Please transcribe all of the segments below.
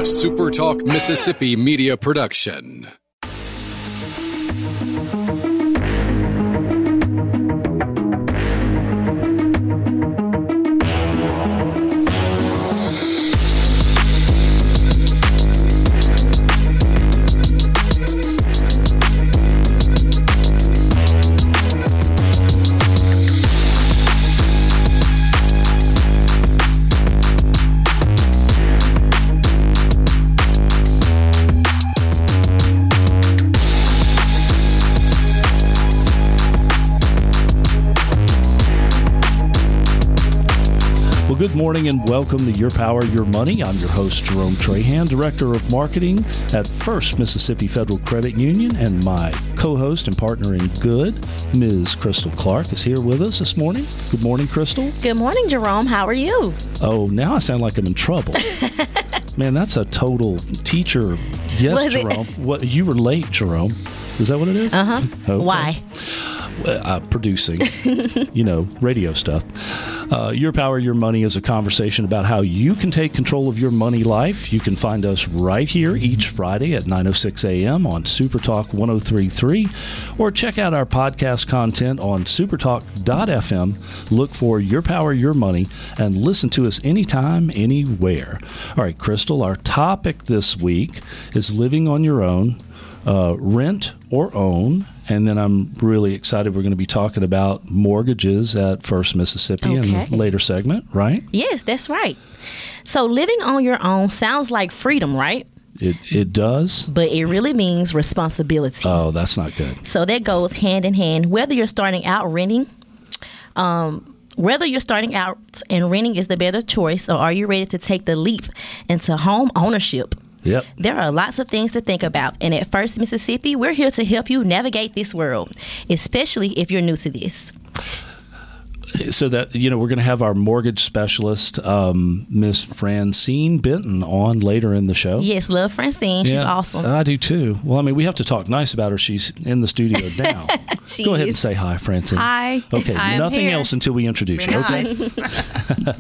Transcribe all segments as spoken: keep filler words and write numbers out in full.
A Super Talk Mississippi media production. Good morning and welcome to Your Power, Your Money. I'm your host, Jerome Trahan, Director of Marketing at First Mississippi Federal Credit Union, and my co-host and partner in good, Miz Crystal Clark, is here with us this morning. Good morning, Crystal. Good morning, Jerome. How are you? Oh, now I sound like I'm in trouble. Man, that's a total teacher. Yes, Jerome. What, you were late, Jerome. Is that what it is? Uh-huh. Okay. Why? Uh, producing, you know, radio stuff. Uh, Your Power, Your Money is a conversation about how you can take control of your money life. You can find us right here each Friday at nine oh six a.m. on Supertalk one oh three point three, or check out our podcast content on supertalk dot f m. Look for Your Power, Your Money, and listen to us anytime, anywhere. All right, Crystal, our topic this week is living on your own, uh, rent or own. And then I'm really excited we're going to be talking about mortgages at First Mississippi okay. in the later segment, right? Yes, that's right. So living on your own sounds like freedom, right? It it does. But it really means responsibility. Oh, that's not good. So that goes hand in hand. Whether you're starting out renting, um, whether you're starting out and renting is the better choice, or are you ready to take the leap into home ownership? Yep. There are lots of things to think about, and at First Mississippi, we're here to help you navigate this world, especially if you're new to this. So that, you know, we're going to have our mortgage specialist, um, Miss Francine Benton, on later in the show. Yes, love Francine. She's yeah, awesome. I do too. Well, I mean, we have to talk nice about her. She's in the studio now. Go ahead and say hi, Francine. Hi. Okay, I'm nothing here. else until we introduce you. Nice. Okay.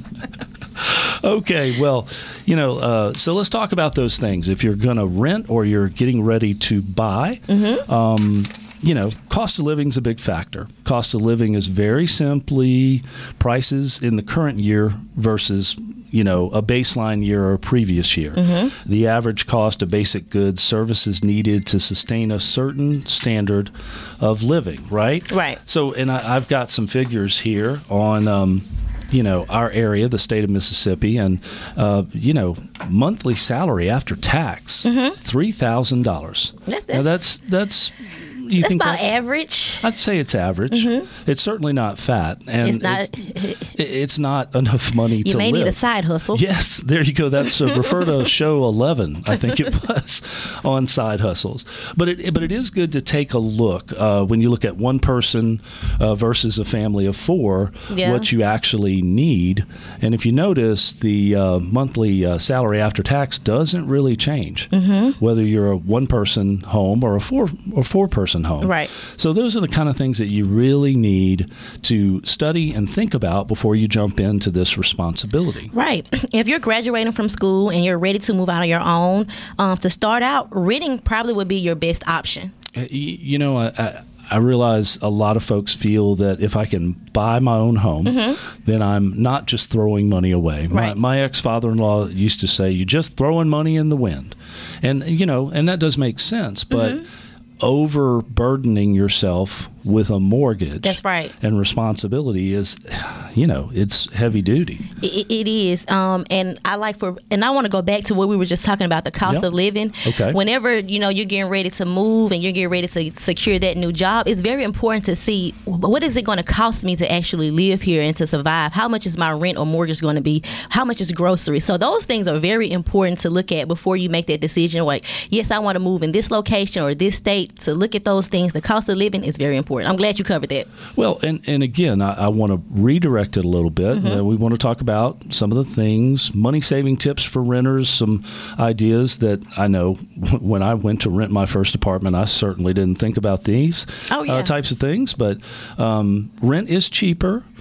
Okay, well, you know, uh, so let's talk about those things. If you're going to rent or you're getting ready to buy, mm-hmm. um, you know, cost of living is a big factor. Cost of living is very simply prices in the current year versus, you know, a baseline year or a previous year. Mm-hmm. The average cost of basic goods, services needed to sustain a certain standard of living, right? Right. So, and I, I've got some figures here on um, you know, our area, the state of Mississippi, and, uh, you know, monthly salary after tax, mm-hmm. three thousand dollars. That's, now, that's, that's, you that's think about that, average. I'd say it's average. Mm-hmm. It's certainly not fat. And it's not, it's, it's not enough money you to live. You may need a side hustle. Yes, there you go. That's uh, refer to show eleven, I think it was, on side hustles. But it, but it is good to take a look uh, when you look at one person uh, versus a family of four, yeah. what you actually need. And if you notice, the uh, monthly uh, salary after tax doesn't really change, mm-hmm. whether you're a one-person home or a four or four-person home. Right. So those are the kind of things that you really need to study and think about before you jump into this responsibility. Right. If you're graduating from school and you're ready to move out on your own, um, to start out, renting probably would be your best option. You, you know, I, I, I realize a lot of folks feel that if I can buy my own home, mm-hmm. then I'm not just throwing money away. Right. My, my ex-father-in-law used to say, you're just throwing money in the wind. And, you know, and that does make sense, but mm-hmm. overburdening yourself with a mortgage. That's right. And responsibility is, you know, it's heavy duty. It, it is. Um, and I like for, and I want to go back to what we were just talking about, the cost yep. of living. Okay. Whenever, you know, you're getting ready to move and you're getting ready to secure that new job, it's very important to see what is it going to cost me to actually live here and to survive? How much is my rent or mortgage going to be? How much is groceries? So those things are very important to look at before you make that decision. Like, yes, I want to move in this location or this state. To look at those things, the cost of living is very important. I'm glad you covered that. Well, and, and again, I, I want to redirect it a little bit. Mm-hmm. Uh, we want to talk about some of the things, money-saving tips for renters, some ideas that I know when I went to rent my first apartment, I certainly didn't think about these oh, yeah. uh, types of things. But um, rent is cheaper.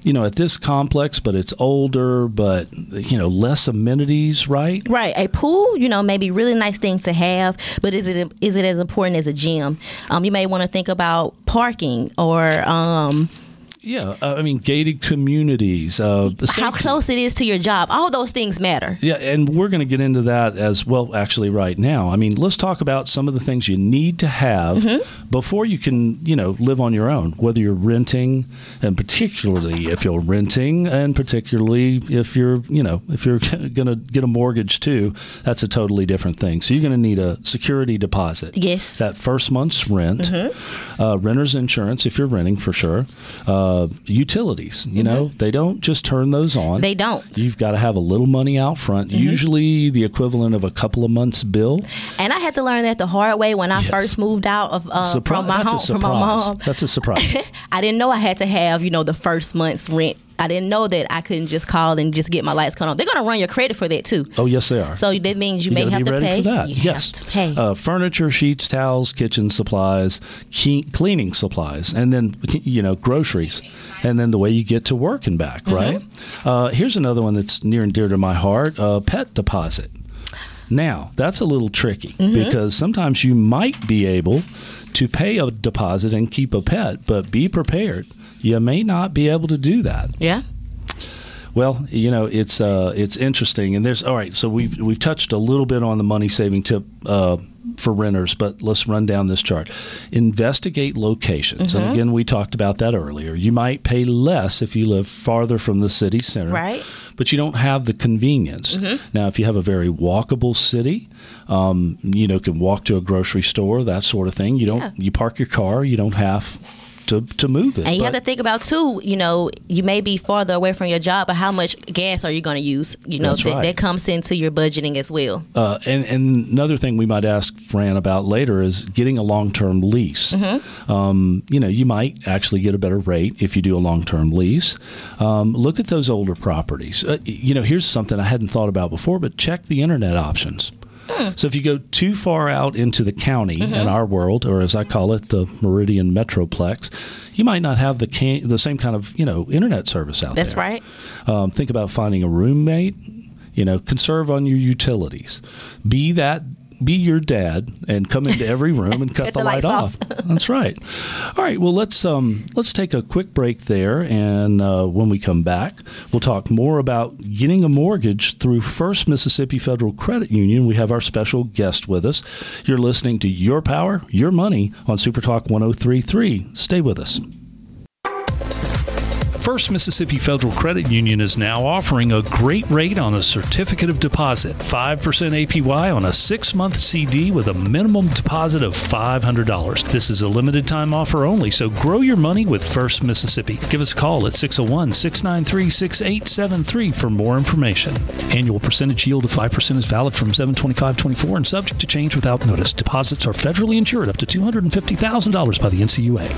you know, at this complex, but it's older, but, you know, less amenities, right? Right. A pool, you know, may be a really nice thing to have, but is it is it as important as a gym? Um, you may want to think about parking or... Um, Yeah, uh, I mean, gated communities. Uh, how close it is to your job. All those things matter. Yeah, and we're going to get into that as well, actually, right now. I mean, let's talk about some of the things you need to have mm-hmm. before you can, you know, live on your own, whether you're renting, and particularly if you're renting, and particularly if you're, you know, if you're going to get a mortgage, too. That's a totally different thing. So you're going to need a security deposit. Yes. That first month's rent, mm-hmm. uh, renter's insurance, if you're renting, for sure. Uh, Uh, utilities, you mm-hmm. know, they don't just turn those on. They don't. You've got to have a little money out front, mm-hmm. usually the equivalent of a couple of months' bill. And I had to learn that the hard way when I yes. first moved out of uh, Surpri- from my That's home, a from my mom. That's a surprise. I didn't know I had to have, you know, the first month's rent. I didn't know that I couldn't just call and just get my lights cut on. They're going to run your credit for that, too. Oh, yes, they are. So that means you, you may have be to ready pay. For that. You yes. have to pay. Uh, furniture, sheets, towels, kitchen supplies, key, cleaning supplies, and then, you know, groceries. And then the way you get to work and back, mm-hmm. right? Uh, here's another one that's near and dear to my heart, uh, pet deposit. Now, that's a little tricky mm-hmm. because sometimes you might be able to pay a deposit and keep a pet, but be prepared. You may not be able to do that. Yeah. Well, you know, it's uh, it's interesting, and there's all right. So we've we've touched a little bit on the money saving tip uh, for renters, but let's run down this chart. Investigate locations, mm-hmm. and again, we talked about that earlier. You might pay less if you live farther from the city center, right? But you don't have the convenience. Mm-hmm. Now, if you have a very walkable city, um, you know, can walk to a grocery store, that sort of thing. You don't. Yeah. You park your car. You don't have to to move it. And you but, have to think about, too, you know, you may be farther away from your job, but how much gas are you going to use? You know, th- right. that comes into your budgeting as well. Uh, and, and another thing we might ask Fran about later is getting a long-term lease. Mm-hmm. Um, you know, you might actually get a better rate if you do a long-term lease. Um, look at those older properties. Uh, you know, here's something I hadn't thought about before, but check the internet options. Mm. So if you go too far out into the county mm-hmm. in our world, or as I call it, the Meridian Metroplex, you might not have the can- the same kind of, you know, internet service out That's there. That's right. Um, think about finding a roommate. You know, conserve on your utilities. Be that. Be your dad and come into every room and cut the, the light off. off. That's right. All right. Well, let's um, let's take a quick break there, and uh, when we come back, we'll talk more about getting a mortgage through First Mississippi Federal Credit Union. We have our special guest with us. You're listening to Your Power, Your Money on Super Talk one oh three point three. Stay with us. First Mississippi Federal Credit Union is now offering a great rate on a certificate of deposit, five percent A P Y on a six-month C D with a minimum deposit of five hundred dollars. This is a limited-time offer only, so grow your money with First Mississippi. Give us a call at six oh one, six nine three, six eight seven three for more information. Annual percentage yield of five percent is valid from seven twenty-five twenty-four and subject to change without notice. Deposits are federally insured up to two hundred fifty thousand dollars by the N C U A.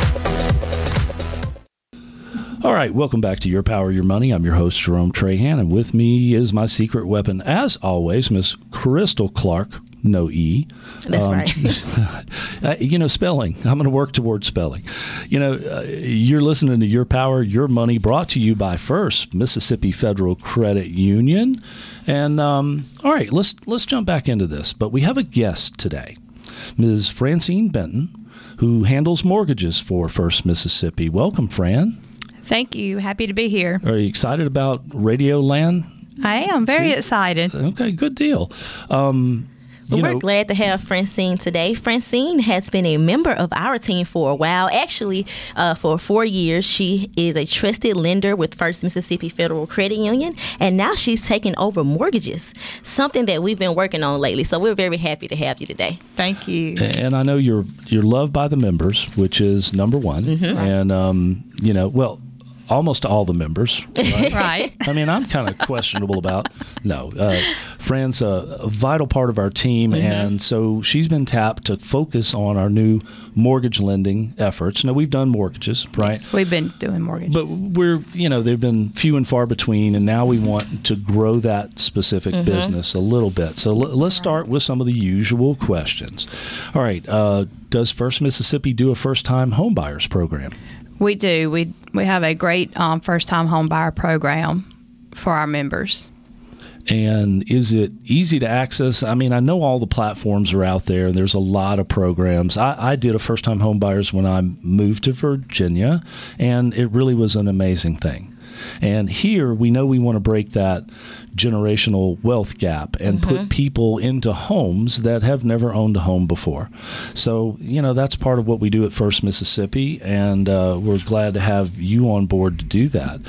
All right, welcome back to Your Power, Your Money. I'm your host, Jerome Trahan, and with me is my secret weapon, as always, Miss Crystal Clark, no E. That's um, right. You know, spelling. I'm going to work towards spelling. You know, uh, you're listening to Your Power, Your Money, brought to you by First Mississippi Federal Credit Union. And, um, all right, let's let's jump back into this. But we have a guest today, Miz Francine Benton, who handles mortgages for First Mississippi. Welcome, Fran. Thank you. Happy to be here. Are you excited about Radio Land? I am very See? excited. Okay, good deal. Um, well, we're know, glad to have Francine today. Francine has been a member of our team for a while. Actually, uh, for four years, she is a trusted lender with First Mississippi Federal Credit Union, and now she's taking over mortgages, something that we've been working on lately. So we're very happy to have you today. Thank you. And I know you're you're loved by the members, which is number one. Mm-hmm. And, um, you know, well, almost all the members, right? Right. I mean, I'm kind of questionable about, no. Uh, Fran's a, a vital part of our team, mm-hmm. and so she's been tapped to focus on our new mortgage lending efforts. Now, we've done mortgages, right? Yes, we've been doing mortgages. But we're, you know, they've been few and far between, and now we want to grow that specific mm-hmm. business a little bit. So l- let's start with some of the usual questions. All right. Uh, does First Mississippi do a first-time homebuyers program? We do. We we have a great um, first-time home buyer program for our members. And is it easy to access? I mean, I know all the platforms are out there, and there's a lot of programs. I, I did a first-time home buyers when I moved to Virginia, and it really was an amazing thing. And here, we know we want to break that generational wealth gap and mm-hmm. put people into homes that have never owned a home before. So, you know, that's part of what we do at First Mississippi, and uh, we're glad to have you on board to do that.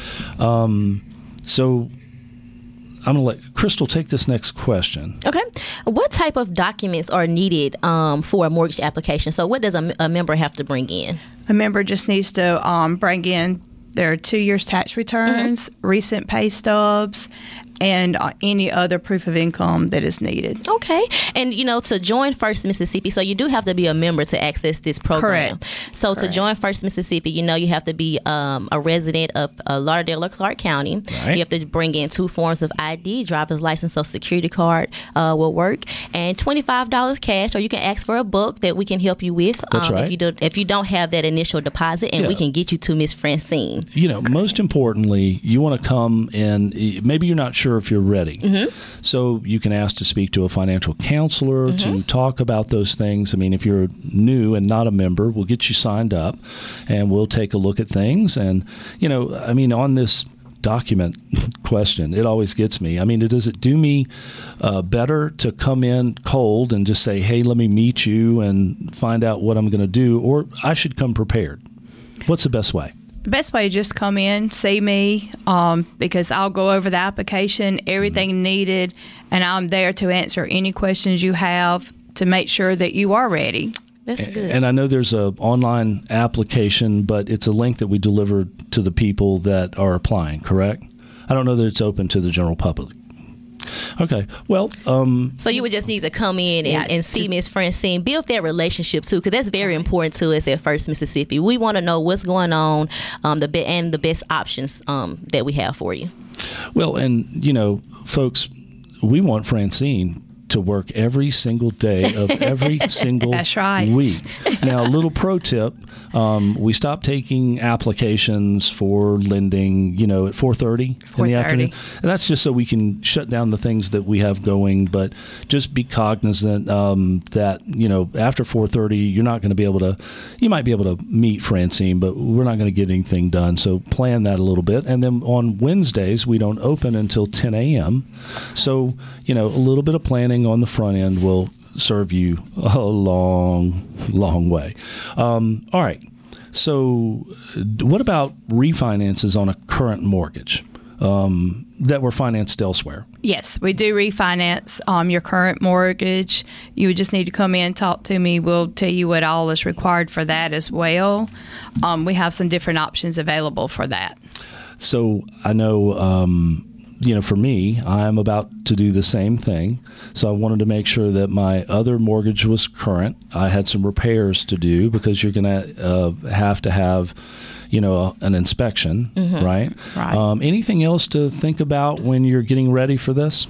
Um, so I'm going to let Crystal take this next question. Okay. What type of documents are needed um, for a mortgage application? So what does a, a member have to bring in? A member just needs to um, bring in their two years tax returns, mm-hmm. recent pay stubs, and uh, any other proof of income that is needed. Okay. And, you know, to join First Mississippi, so you do have to be a member to access this program. Correct. So Correct. To join First Mississippi, you know, you have to be um, a resident of uh, Lauderdale or Clark County. Right. You have to bring in two forms of I D, driver's license, social security card uh, will work, and twenty-five dollars cash, or you can ask for a book that we can help you with. That's um, right. If you, do, if you don't have that initial deposit, and yeah. we can get you to Miss Francine. You know, most importantly, you want to come and maybe you're not sure if you're ready. Mm-hmm. So you can ask to speak to a financial counselor mm-hmm. to talk about those things. I mean, if you're new and not a member, we'll get you signed up and we'll take a look at things. And, you know, I mean, on this document question, it always gets me. I mean, does it do me uh, better to come in cold and just say, hey, let me meet you and find out what I'm going to do, or I should come prepared? What's the best way? The best way is just come in, see me, um, because I'll go over the application, everything mm-hmm. needed, and I'm there to answer any questions you have to make sure that you are ready. That's good. And I know there's a online application, but it's a link that we deliver to the people that are applying, correct? I don't know that it's open to the general public. Okay. Well, um, so you would just need to come in and, yeah, and see Miss Francine, build that relationship too, because that's very important to us at First Mississippi. We want to know what's going on, um, the be- and the best options um, that we have for you. Well, and you know, folks, we want Francine to work every single day of every single That's right. week. Now, a little pro tip, um, we stopped taking applications for lending, you know, at four thirty in the afternoon. And that's just so we can shut down the things that we have going, but just be cognizant um, that, you know, after four thirty, you're not going to be able to, you might be able to meet Francine, but we're not going to get anything done. So plan that a little bit. And then on Wednesdays, we don't open until ten a.m. So, you know, a little bit of planning on the front end will serve you a long, long way. Um, all right. So what about refinances on a current mortgage um, that were financed elsewhere? Yes, we do refinance um, your current mortgage. You would just need to come in, talk to me. We'll tell you what all is required for that as well. Um, we have some different options available for that. So I know... Um, You know, for me, I'm about to do the same thing. So I wanted to make sure that my other mortgage was current. I had some repairs to do because you're going to uh, have to have, you know, a, an inspection, mm-hmm. right? Right. Um, anything else to think about when you're getting ready for this?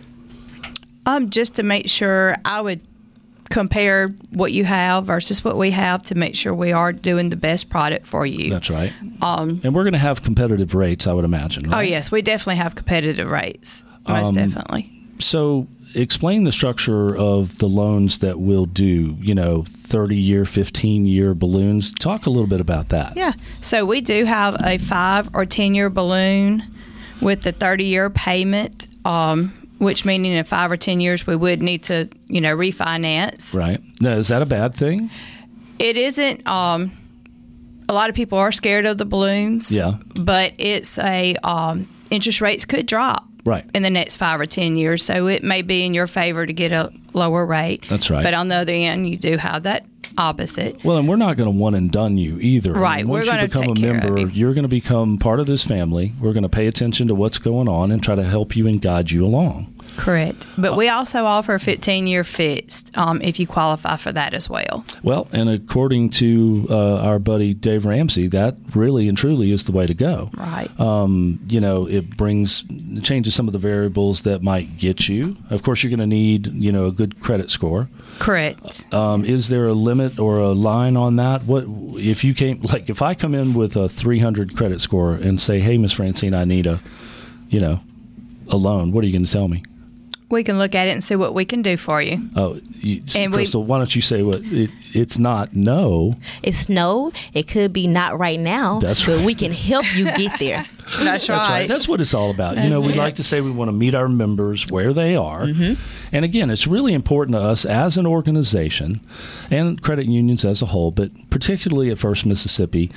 Um, just to make sure, I would compare what you have versus what we have to make sure we are doing the best product for you. That's right. Um, and we're going to have competitive rates, I would imagine, right? Oh, yes. We definitely have competitive rates, most Um, definitely. So explain the structure of the loans that we'll do, you know, thirty-year, fifteen-year balloons. Talk a little bit about that. Yeah. So we do have a five- or ten-year balloon with the thirty-year payment, um, which meaning in five or ten years we would need to, you know, refinance. Right. Now, is that a bad thing? It isn't. Um, a lot of people are scared of the balloons. Yeah. But it's a um, interest rates could drop. Right. In the next five or ten years. So it may be in your favor to get a lower rate. That's right. But on the other end, you do have that opposite. Well, and we're not going to one and done you either. Right. I mean, once we're you going to become take a care member, of you. you're going to become part of this family. We're going to pay attention to what's going on and try to help you and guide you along. Correct. But we also offer a fifteen-year fixed um, if you qualify for that as well. Well, and according to uh, our buddy Dave Ramsey, that really and truly is the way to go. Right. Um, you know, it brings changes some of the variables that might get you. Of course, you're going to need, you know, a good credit score. Correct. Um, is there a limit or a line on that? What if you came, like if I come in with a three hundred credit score and say, hey, Miss Francine, I need a, you know, a loan, what are you going to tell me? We can look at it and see what we can do for you. Oh, you, And Crystal, we- why don't you say what it, it's not no. It's no. It could be not right now, That's but right. we can help you get there. That's That's right. That's what it's all about. you know, we it. like to say we want to meet our members where they are. Mm-hmm. And again, it's really important to us as an organization and credit unions as a whole, but particularly at First Mississippi,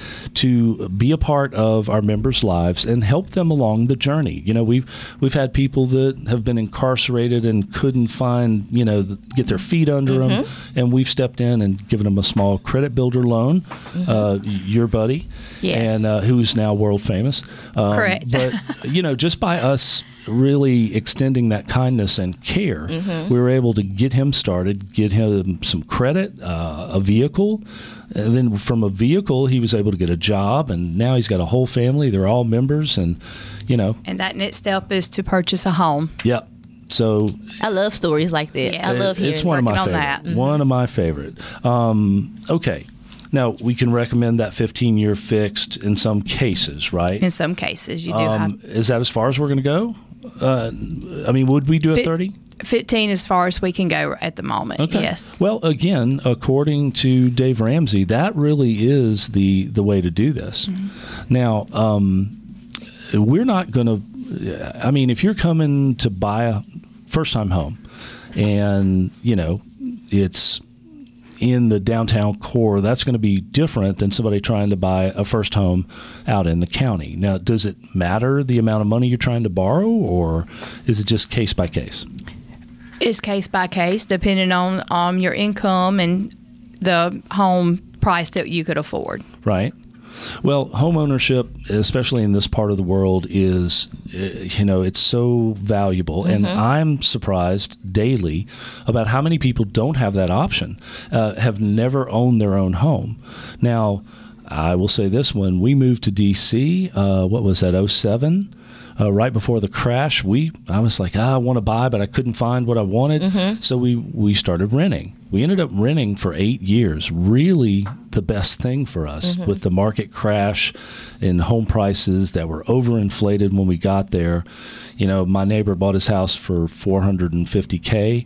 to be a part of our members' lives and help them along the journey. You know, we've we've had people that have been incarcerated and couldn't find, you know, the, get their feet under Mm-hmm. them, and we've stepped in and given them a small credit builder loan. Mm-hmm. Uh, your buddy, Yes. and uh, who's now world famous. Um, Correct. But, you know, just by us really extending that kindness and care, Mm-hmm. we were able to get him started, get him some credit, uh, a vehicle. And then from a vehicle, he was able to get a job. And now he's got a whole family. They're all members. And, you know, And that next step is to purchase a home. yep. So I love stories like that. Yeah. I love hearing. it's one of my working on favorite. that. Mm-hmm. One of my favorite. Um, okay. Now, we can recommend that fifteen-year fixed in some cases, right? In some cases, you do Um, have is that as far as we're going to go? Uh, I mean, would we do a Fi- thirty? fifteen as far as we can go at the moment. Okay. Yes. Well, again, according to Dave Ramsey, that really is the, the way to do this. Mm-hmm. Now, um, we're not going to, I mean, if you're coming to buy a first-time home and, you know, it's in the downtown core, that's going to be different than somebody trying to buy a first home out in the county. Now, does it matter the amount of money you're trying to borrow, or is it just case by case? It's case by case, depending on um, your income and the home price that you could afford. Right. Well, home ownership, especially in this part of the world, is, uh, you know, it's so valuable. And I'm surprised daily about how many people don't have that option, uh, have never owned their own home. Now, I will say this, when we moved to D C, uh, what was that, oh seven? Uh, right before the crash, we I was like, ah, I want to buy, but I couldn't find what I wanted. So we, we started renting. We ended up renting for eight years. Really the best thing for us with the market crash and home prices that were overinflated when we got there. You know, my neighbor bought his house for four hundred fifty K.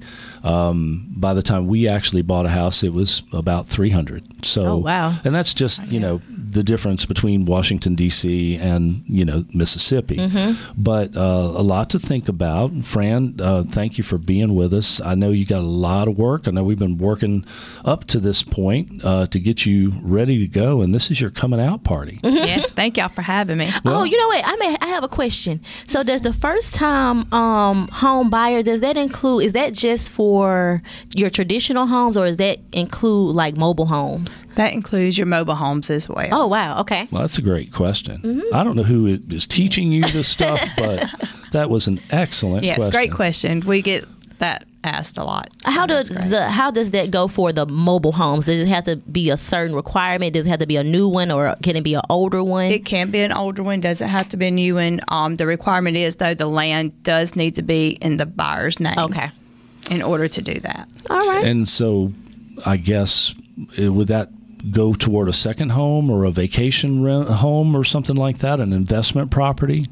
Um, by the time we actually bought a house, it was about three hundred. So, Oh, wow. And that's just, you know, the difference between Washington, D C and, you know, Mississippi. But uh, a lot to think about. Fran, uh, thank you for being with us. I know you got a lot of work. I know we've been working up to this point uh, to get you ready to go, and this is your coming out party. Yes. Thank y'all for having me. Oh, you know what? I may I have a question. So, does the first time um, home buyer, does that include? Is that just for your traditional homes, or does that include like mobile homes? That includes your mobile homes as well. Oh, wow. Okay. Well, that's a great question. I don't know who is teaching you this stuff, but that was an excellent yes, question. great question. We get that asked a lot. so How does that's great. the how does that go for the mobile homes? Does it have to be a certain requirement? Does it have to be a new one, or can it be an older one? It can be an older one. Doesn't have to be a new one. Um, the requirement is, though, the land does need to be in the buyer's name. Okay. In order to do that. All right. And so, I guess uh, would that go toward a second home or a vacation rent home or something like that, an investment property?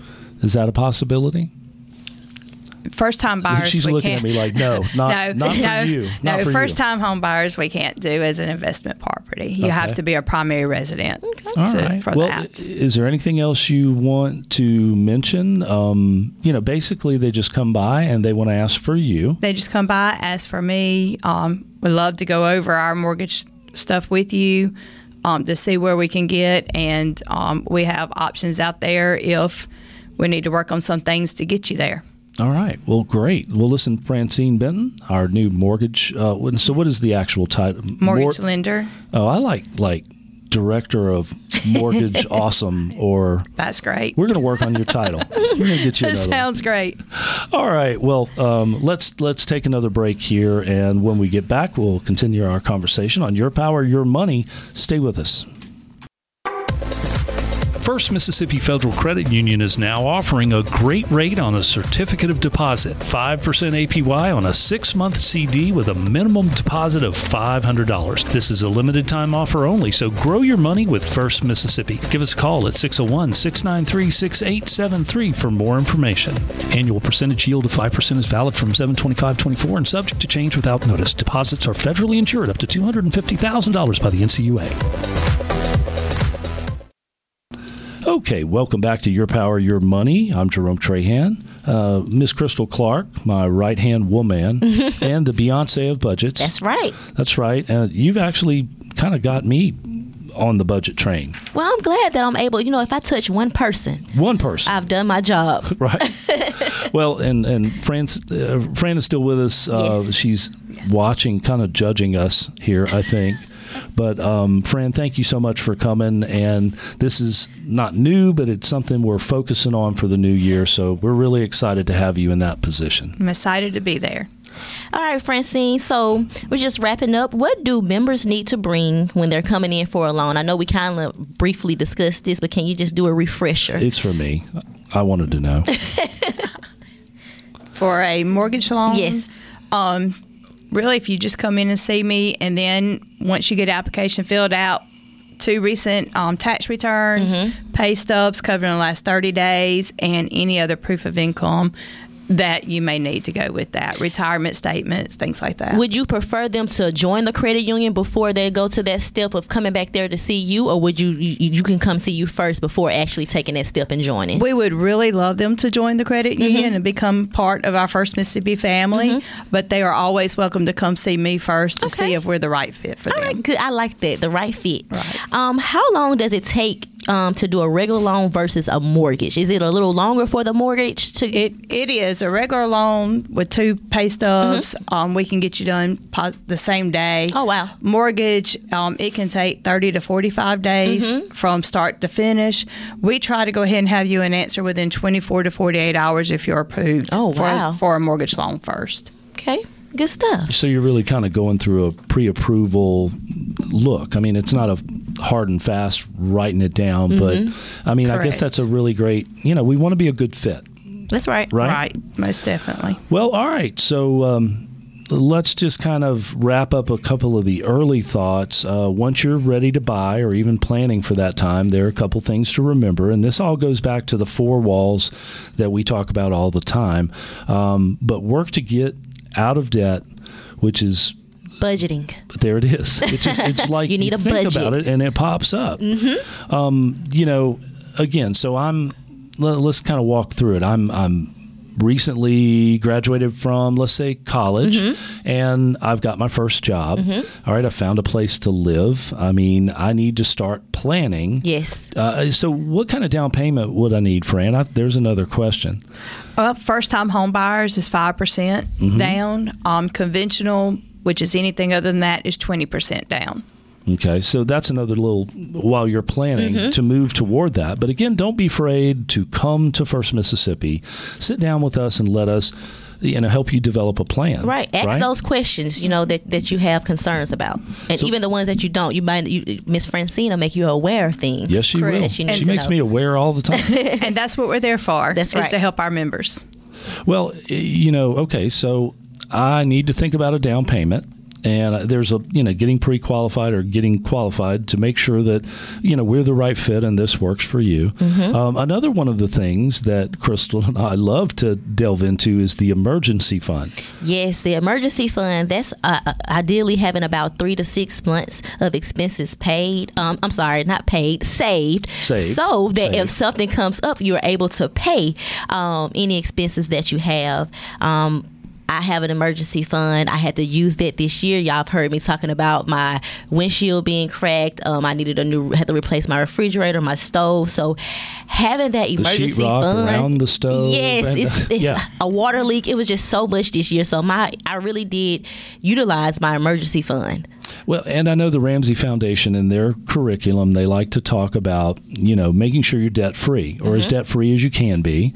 Is that a possibility? First time buyers. She's we looking can't, at me like, no, not, no, not for no, you. Not no, for first you. time home buyers we can't do as an investment property. You Okay. have to be a primary resident All to, right. for well, that. i- is there anything else you want to mention? Um, you know, basically they just come by and they want to ask for you. They just come by, ask for me. Um, we love to go over our mortgage stuff with you um, to see where we can get. And um, we have options out there if we need to work on some things to get you there. All right. Well, great. Well, listen, Francine Benton, our new mortgage. Uh, so, what is the actual title? Mortgage Mor- lender. Oh, I like like Director of Mortgage Awesome, or That's great. we're going to work on your title. We're going to get you That another sounds one. great. All right. Well, um, let's let's take another break here, and when we get back, we'll continue our conversation on Your Power, Your Money. Stay with us. First Mississippi Federal Credit Union is now offering a great rate on a certificate of deposit, five percent A P Y on a six-month C D with a minimum deposit of five hundred dollars. This is a limited time offer only, so grow your money with First Mississippi. Give us a call at six oh one, six nine three, six eight seven three for more information. Annual percentage yield of five percent is valid from seven twenty-five twenty-four and subject to change without notice. Deposits are federally insured up to two hundred fifty thousand dollars by the N C U A. Okay, welcome back to Your Power, Your Money. I'm Jerome Trahan. Uh, Miss Crystal Clark, my right-hand woman, and the Beyonce of budgets. That's right. That's right. And you've actually kind of got me on the budget train. Well, I'm glad that I'm able, you know, if I touch one person, One person. I've done my job. Right. Well, and, and Fran's, uh, Fran is still with us. Uh, Yes. She's watching, kind of judging us here, I think. But, um, Fran, thank you so much for coming. And this is not new, but it's something we're focusing on for the new year. So we're really excited to have you in that position. I'm excited to be there. All right, Francine. So we're just wrapping up. What do members need to bring when they're coming in for a loan? I know we kind of briefly discussed this, but can you just do a refresher? It's for me. I wanted to know. For a mortgage loan? Yes. Um, really, if you just come in and see me, and then once you get application filled out, two recent um, tax returns, Mm-hmm. pay stubs covering the last thirty days, and any other proof of income that you may need to go with that. Retirement statements, things like that. Would you prefer them to join the credit union before they go to that step of coming back there to see you, or would you you, you can come see you first before actually taking that step and joining? We would really love them to join the credit union Mm-hmm. and become part of our First Mississippi family, Mm-hmm. but they are always welcome to come see me first to Okay. see if we're the right fit for All them. right, good. I like that. The right fit. Right. Um, how long does it take um, to do a regular loan versus a mortgage? Is it a little longer for the mortgage to? It it is a regular loan with two pay stubs. Um, we can get you done pos- the same day. Mm-hmm. Oh, wow. Mortgage, um, it can take thirty to forty-five days Mm-hmm. from start to finish. We try to go ahead and have you an answer within twenty-four to forty-eight hours if you're approved. Oh, for, wow. for a mortgage loan first. Okay, good stuff. So you're really kind of going through a pre-approval look. I mean, it's not a hard and fast writing it down, but I mean, I guess Correct. that's a really great, you know, we want to be a good fit, That's right. right? Right, most definitely. Well, all right. So um, let's just kind of wrap up a couple of the early thoughts. Uh, once you're ready to buy or even planning for that time, there are a couple things to remember. And this all goes back to the four walls that we talk about all the time. Um, but work to get out of debt, which is Budgeting. there it is. It's just it's like You need a think budget. about it and it pops up. Mm-hmm. Um, you know, again, so I'm. let- Let's kind of walk through it. I'm I'm recently graduated from, let's say, college, Mm-hmm. and I've got my first job. All right, I found a place to live. I mean, I need to start planning. Yes. Uh, so, what kind of down payment would I need, Fran? I, there's another question. Well, first-time home buyers is five percent Mm-hmm. down. Um, conventional, which is anything other than that, is twenty percent down. Okay, so that's another little while you're planning Mm-hmm. to move toward that. But again, don't be afraid to come to First Mississippi, sit down with us, and let us, you know, help you develop a plan. Right. Ask those questions, you know, that, that you have concerns about. And So- even the ones that you don't, you might, you, Miss Francine will make you aware of things. Yes, she Correct. will. That you need She to makes know. me aware all the time. And that's what we're there for. That's is right. to help our members. Well, you know, okay, so I need to think about a down payment. And there's a, you know, getting pre-qualified or getting qualified to make sure that, you know, we're the right fit and this works for you. Mm-hmm. Um, another one of the things that Crystal and I love to delve into is the emergency fund. Yes, the emergency fund, that's uh, ideally having about three to six months of expenses paid. Um, I'm sorry, not paid, saved. Saved. So that if Saved. something comes up, you're able to pay um, any expenses that you have. Um, I have an emergency fund. I had to use that this year. Y'all have heard me talking about my windshield being cracked. Um, I needed a new, had to replace my refrigerator, my stove. So having that The emergency sheetrock fund around the stove. Yes, and- it's, it's yeah. a water leak. It was just so much this year. So my, I really did utilize my emergency fund. Well, and I know the Ramsey Foundation in their curriculum, they like to talk about, you know, making sure you're debt-free or mm-hmm. as debt-free as you can be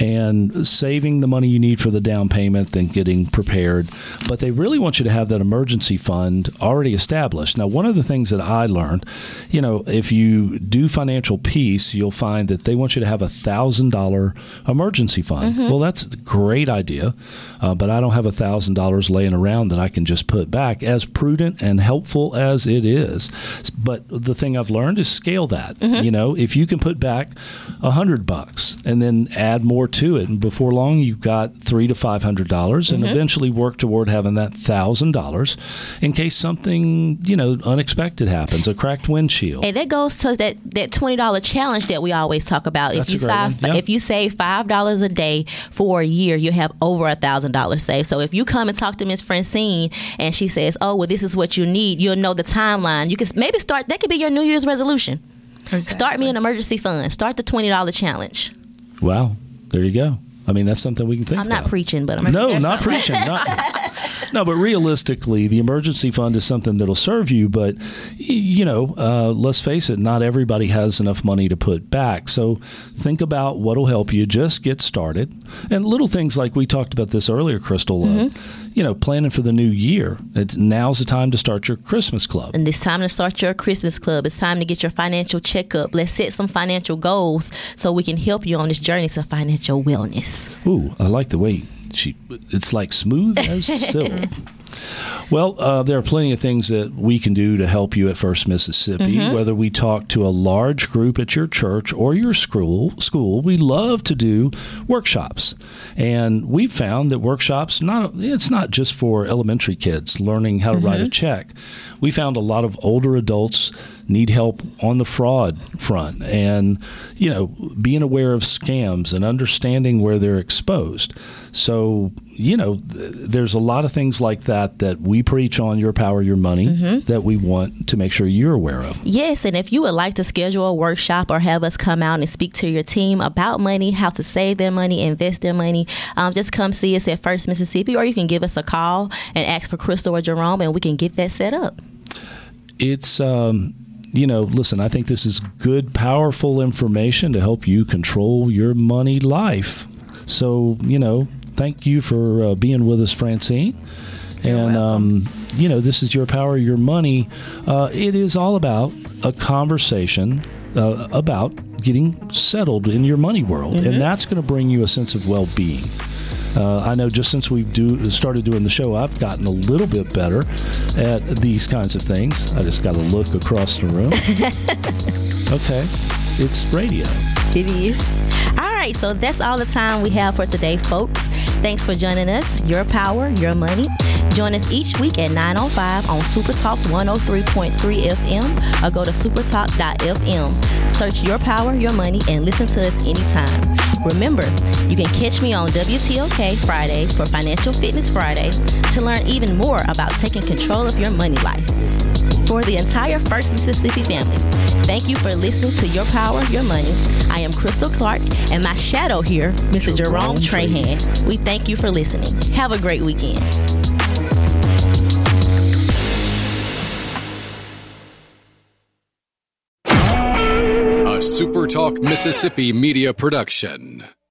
and saving the money you need for the down payment, then getting prepared. But they really want you to have that emergency fund already established. Now, one of the things that I learned, you know, if you do Financial Peace, you'll find that they want you to have a one thousand dollars emergency fund. Mm-hmm. Well, that's a great idea, uh, but I don't have one thousand dollars laying around that I can just put back, as prudent and helpful as it is. But the thing I've learned is scale that. Mm-hmm. You know, if you can put back a hundred bucks and then add more to it, and before long you've got three to five hundred dollars, mm-hmm. and eventually work toward having that thousand dollars in case something, you know, unexpected happens, a cracked windshield. And that goes to that that twenty dollar challenge that we always talk about. That's if you save yeah. if you save five dollars a day for a year, you have over a thousand dollars saved. So if you come and talk to Miss Francine and she says, "Oh, well, this is what you need," you'll know the timeline. You can maybe start. That could be your New Year's resolution. Exactly. Start me an emergency fund. Start the twenty dollar challenge. Wow, there you go. I mean, that's something we can think I'm not about. preaching, but I'm no, not preaching. Not, no, but realistically, the emergency fund is something that'll serve you. But, you know, uh, let's face it, not everybody has enough money to put back. So think about what'll help you just get started. And little things like we talked about this earlier, Crystal, mm-hmm. uh, you know, planning for the new year. It's, now's the time to start your Christmas club. And it's time to start your Christmas club. It's time to get your financial checkup. Let's set some financial goals so we can help you on this journey to financial wellness. Ooh, I like the way she, it's like smooth as silk. Well, uh, there are plenty of things that we can do to help you at First Mississippi, mm-hmm. whether we talk to a large group at your church or your school. School, we love to do workshops. And we've found that workshops, not it's not just for elementary kids learning how to mm-hmm. write a check. We found a lot of older adults need help on the fraud front and, you know, being aware of scams and understanding where they're exposed. So, you know, th- there's a lot of things like that that we preach on Your Power, Your Money mm-hmm. that we want to make sure you're aware of. Yes, and if you would like to schedule a workshop or have us come out and speak to your team about money, how to save their money, invest their money, um, just come see us at First Mississippi, or you can give us a call and ask for Crystal or Jerome, and we can get that set up. It's... um You know, listen, I think this is good, powerful information to help you control your money life. So, you know, thank you for uh, being with us, Francine. You're and, welcome. um, you know, this is Your Power, Your Money. Uh, it is all about a conversation uh, about getting settled in your money world. Mm-hmm. And that's going to bring you a sense of well-being. Uh, I know just since we've do, started doing the show, I've gotten a little bit better at these kinds of things. I just got to look across the room. Okay. It's radio. It is. All right. So that's all the time we have for today, folks. Thanks for joining us. Your Power, Your Money. Join us each week at nine oh five on Super Talk one oh three point three F M or go to supertalk dot f m. Search Your Power, Your Money, and listen to us anytime. Remember, you can catch me on W T O K Fridays for Financial Fitness Friday to learn even more about taking control of your money life. For the entire First Mississippi family, thank you for listening to Your Power, Your Money. I am Crystal Clark, and my shadow here, Mister Jerome Trahan. We thank you for listening. Have a great weekend. A SuperTalk Mississippi media production.